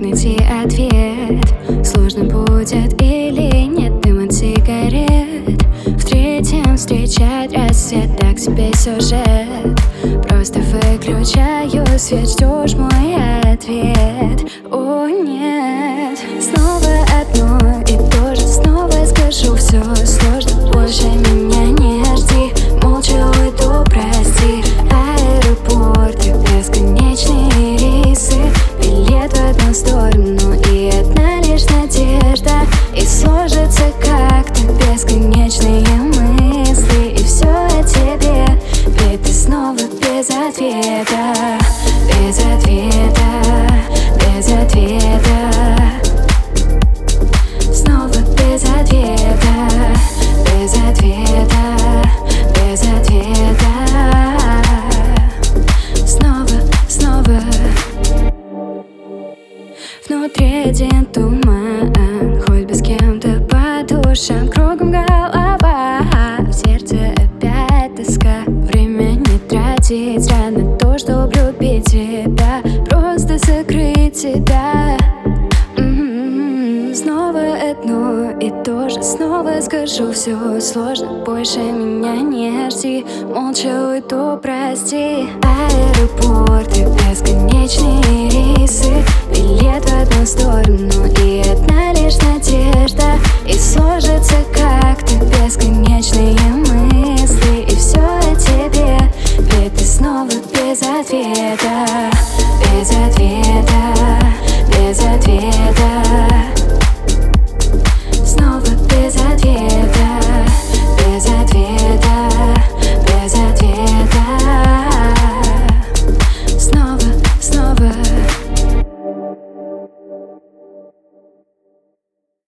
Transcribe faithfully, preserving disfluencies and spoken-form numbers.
найти ответ? Сложно будет или нет дым от сигарет? В третьем встречать рассвет, так себе сюжет. Просто выключаю свет, ждешь мой ответ. О нет, снова одно и то же, снова скажу все сложно, больше меня не жди. Молча уйду, прости. Аэропорты, бесконечные рейсы, билет в одну сторону и одна лишь надежда. И сложится как-то бесконечные мысли, и все о тебе, ведь ты снова без ответа. Без ответа, без ответа. Снова без ответа, без ответа, без ответа. Снова, снова. Внутри один туман, хоть бы с кем-то по душам, кругом голова, в сердце опять тоска. Время не тратить зря на то, чтобы любить тебя, просто закрыть тебя. М-м-м. Снова одно и то же, снова скажу все сложно, больше меня не жди. Молча уйду, прости. Аэропорты, бесконечные рейсы, билет в одну сторону и одна лишь надежда. И сложится как-то бесконечные мысли.